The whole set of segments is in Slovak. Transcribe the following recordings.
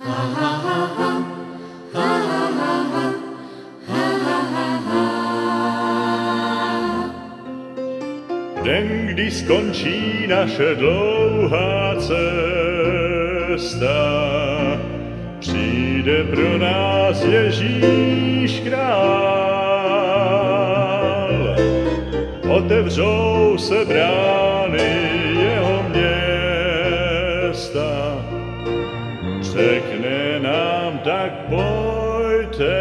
Den, kdy skončí naše dlouhá cesta, přijde pro nás Ježíš král. Otevřou se brány jeho města, řekne nám, tak pojďte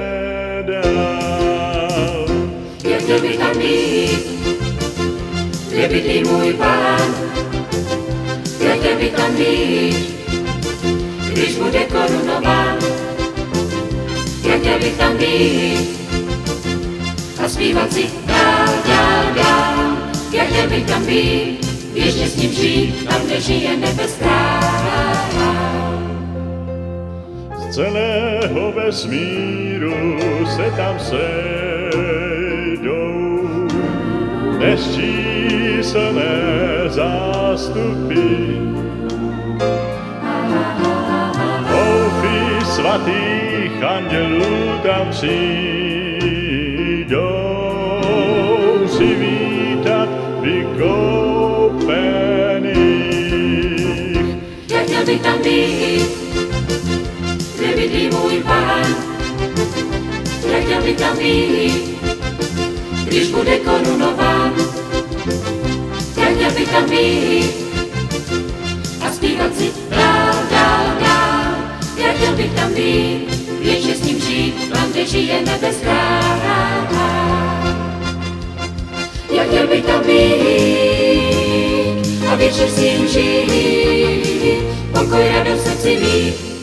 dál. Já chtěl bych tam být, kde bydlí můj Pán. Já chtěl bych tam být, když bude korunován. Já chtěl bych tam být a zpívat si dál, dál, dál. Já chtěl bych tam být, ještě s ním žít, tam, kde žije nebes král. Z celého vesmíru se tam sejdou nesčíselné zástupy. Houfy svatých andělů tam přijdou si vítat vykoupených. Já chtěl bych tam být, kde bydlí můj Pán. Já chtěl bych tam být, když bude korunován. Já chtěl bych tam být a zpívat si dál, dál, dál. Já chtěl bych tam být, ještě s ním žít, tam, kde žije nebes král. Já chtěl bych tam být a věčně s ním žít, pokoj, radost, srdci mít.